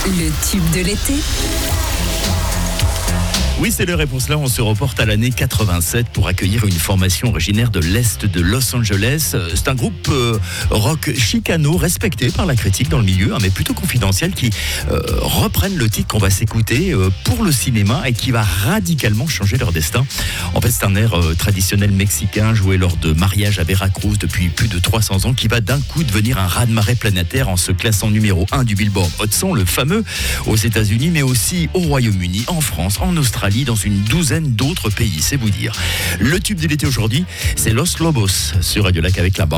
Le tube de l'été. Oui, c'est l'heure et pour cela, on se reporte à l'année 87 pour accueillir une formation originaire de l'Est de Los Angeles. C'est un groupe rock chicano, respecté par la critique dans le milieu, mais plutôt confidentiel, qui reprennent le titre qu'on va s'écouter pour le cinéma et qui va radicalement changer leur destin. En fait, c'est un air traditionnel mexicain joué lors de mariages à Veracruz depuis plus de 300 ans qui va d'un coup devenir un raz-de-marée planétaire en se classant numéro 1 du Billboard Hot 100, le fameux, aux États-Unis, mais aussi au Royaume-Uni, en France, en Australie, dans une douzaine d'autres pays, c'est vous dire. Le tube de l'été aujourd'hui, c'est Los Lobos sur Radio Lac avec la bande.